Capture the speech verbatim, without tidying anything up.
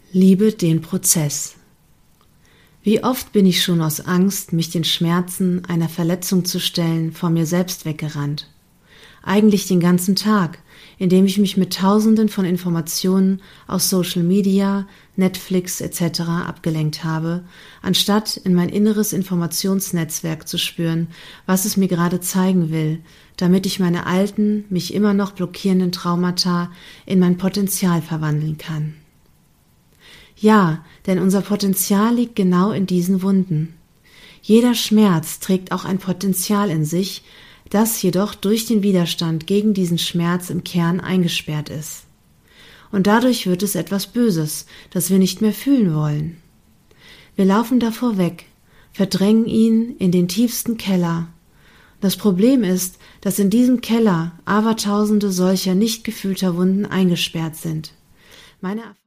Liebe den Prozess. Wie oft bin ich schon aus Angst, mich den Schmerzen einer Verletzung zu stellen, vor mir selbst weggerannt. Eigentlich den ganzen Tag, indem ich mich mit Tausenden von Informationen aus Social Media, Netflix et cetera abgelenkt habe, anstatt in mein inneres Informationsnetzwerk zu spüren, was es mir gerade zeigen will, damit ich meine alten, mich immer noch blockierenden Traumata in mein Potenzial verwandeln kann. Ja, denn unser Potenzial liegt genau in diesen Wunden. Jeder Schmerz trägt auch ein Potenzial in sich, das jedoch durch den Widerstand gegen diesen Schmerz im Kern eingesperrt ist. Und dadurch wird es etwas Böses, das wir nicht mehr fühlen wollen. Wir laufen davor weg, verdrängen ihn in den tiefsten Keller. Das Problem ist, dass in diesem Keller Abertausende solcher nicht gefühlter Wunden eingesperrt sind. Meine